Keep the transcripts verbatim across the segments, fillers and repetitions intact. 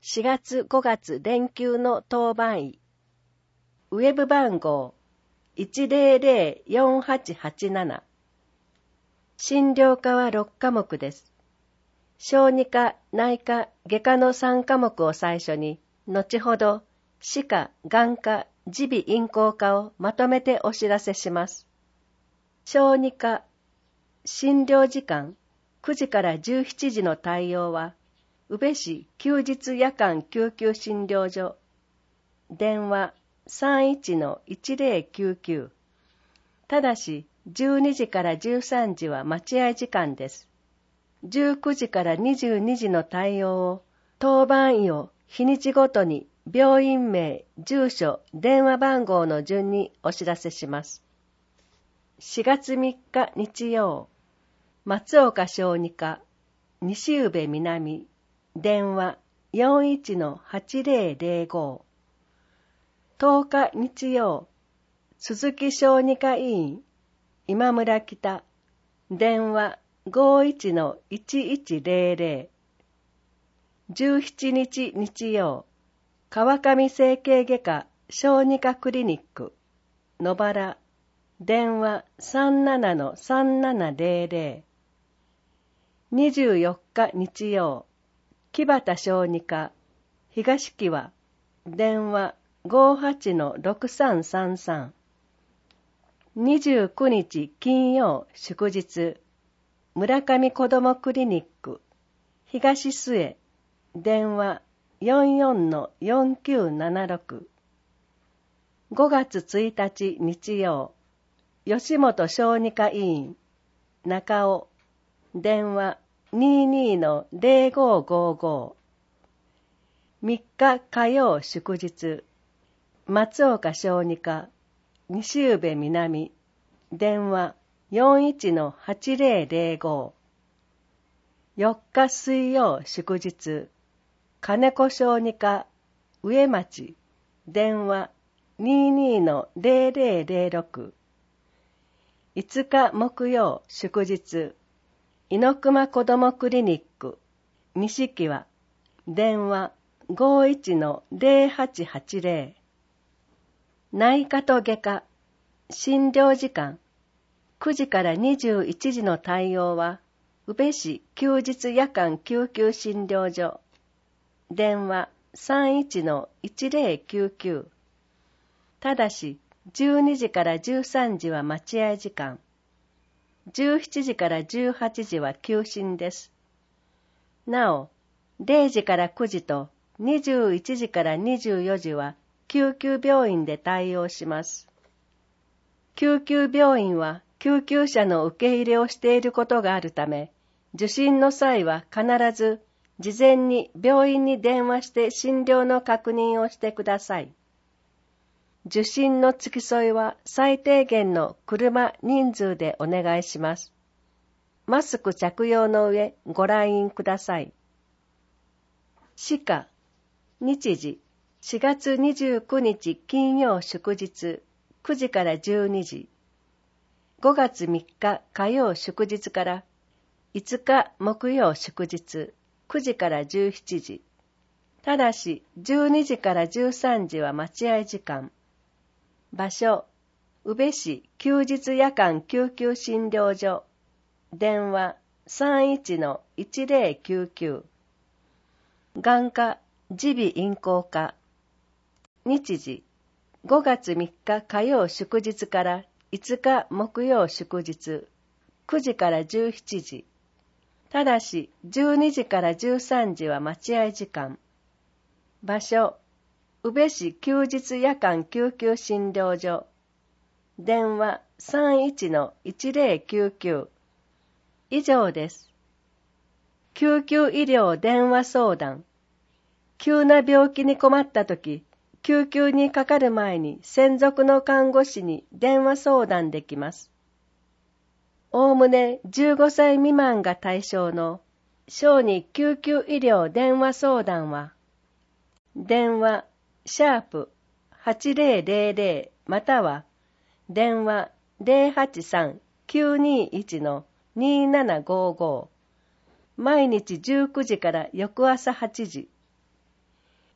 しがつごがつ連休の当番医。ウェブ番号 いちぜろぜろよんはちはちなな。診療科はろっかもくです。小児科、内科、外科のさんかもくを最初に、後ほど歯科、眼科、耳鼻咽喉科をまとめてお知らせします。小児科、診療時間くじからじゅうしちじの対応は、宇部市休日夜間救急診療所、電話 さんいちのいちぜろきゅうきゅう。ただし、じゅうにじからじゅうさんじは待合時間です。じゅうくじからにじゅうにじの対応を、当番医を日にちごとに病院名、住所、電話番号の順にお知らせします。しがつみっか日曜、松岡小児科、西宇部南、電話 よんいちのはちぜろぜろご。とおか日曜、鈴木小児科医院、今村北、電話 ごいちのいちいちぜろぜろ。じゅうしちにち日曜、川上整形外科小児科クリニック、野原、電話 さんななのさんななぜろぜろ。にじゅうよっか日曜、木端小児科、東木和、電話 ごはちのろくさんさんさん。にじゅうくにち金曜祝日、村上子どもクリニック、東末、電話 よんよんのよんきゅうななろく。ごがつついたち日曜、吉本小児科医院、中尾、電話 にじゅうにのぜろごごご。みっか火曜祝日、松岡小児科、西宇部南、電話 よんいちのはちぜろぜろご。よっか水曜祝日、金子小児科、上町、電話 にじゅうにのぜろぜろぜろろく。いつか木曜祝日、猪熊子どもクリニック、西木和、電話 ごいちのぜろはちはちぜろ。内科と外科、診療時間くじからにじゅういちじの対応は、宇部市休日夜間救急診療所、電話 さんいちのいちぜろきゅうきゅう。ただし、じゅうにじからじゅうさんじは待合時間、じゅうしちじからじゅうはちじは休診です。なお、れいじからくじとにじゅういちじからにじゅうよじは救急病院で対応します。救急病院は救急車の受け入れをしていることがあるため、受診の際は必ず事前に病院に電話して診療の確認をしてください。受診の付き添いは最低限の車人数でお願いします。マスク着用の上ご来院ください。歯科、日時、しがつにじゅうくにち金曜祝日、くじからじゅうにじ。ごがつみっか火曜祝日からいつか木曜祝日、くじからじゅうしちじ。ただし、じゅうにじからじゅうさんじは待合時間。場所、宇部市休日夜間救急診療所、電話 さんいちのいちぜろきゅうきゅう。眼科、耳鼻咽喉科。日時、ごがつみっか火曜祝日からいつか木曜祝日、くじからじゅうしちじ。ただし、じゅうにじからじゅうさんじは待合時間。場所、宇部市休日夜間救急診療所、電話 さんいちのいちぜろきゅうきゅう。以上です。救急医療電話相談。急な病気に困ったとき、救急にかかる前に専属の看護師に電話相談できます。おおむねじゅうごさい未満が対象の小児救急医療電話相談は、電話シャープはちぜろぜろぜろまたは電話 ぜろはちさんきゅうにいちのにななごご。毎日じゅうくじから翌朝はちじ。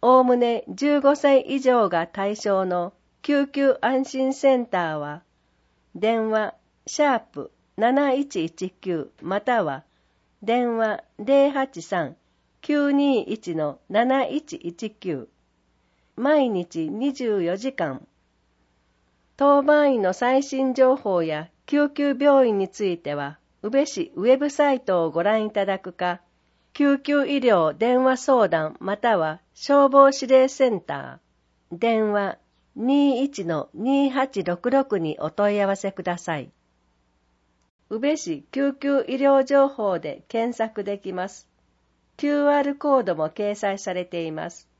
おおむねじゅうごさい以上が対象の救急安心センターは、電話シャープなないちいちきゅうまたは電話 ゼロはちさんきゅうにいちのなないちいちきゅう、毎日にじゅうよじかん。当番員の最新情報や救急病院については、宇部市ウェブサイトをご覧いただくか、救急医療電話相談または消防指令センター、電話 にいちのにはちろくろく にお問い合わせください。宇部市救急医療情報で検索できます。キューアール コードも掲載されています。